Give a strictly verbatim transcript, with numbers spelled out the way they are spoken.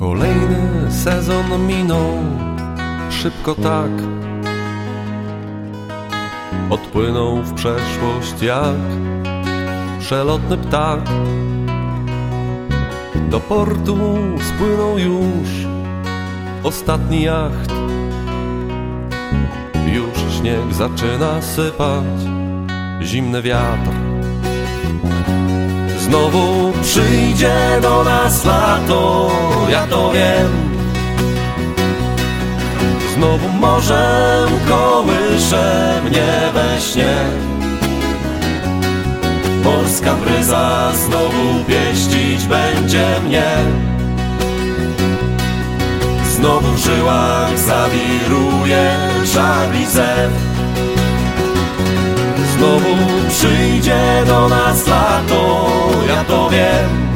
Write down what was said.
Kolejny sezon minął szybko tak. Odpłynął w przeszłość jak przelotny ptak. Do portu spłynął już ostatni jacht. Już śnieg zaczyna sypać, zimny wiatr. Znowu przyjdzie do nas lato, ja to wiem. Znowu morze kołysze mnie we śnie. Morska bryza znowu pieścić będzie mnie. Znowu w żyłach zawiruje żagli zew. Znowu przyjdzie do nas lato, ja to wiem.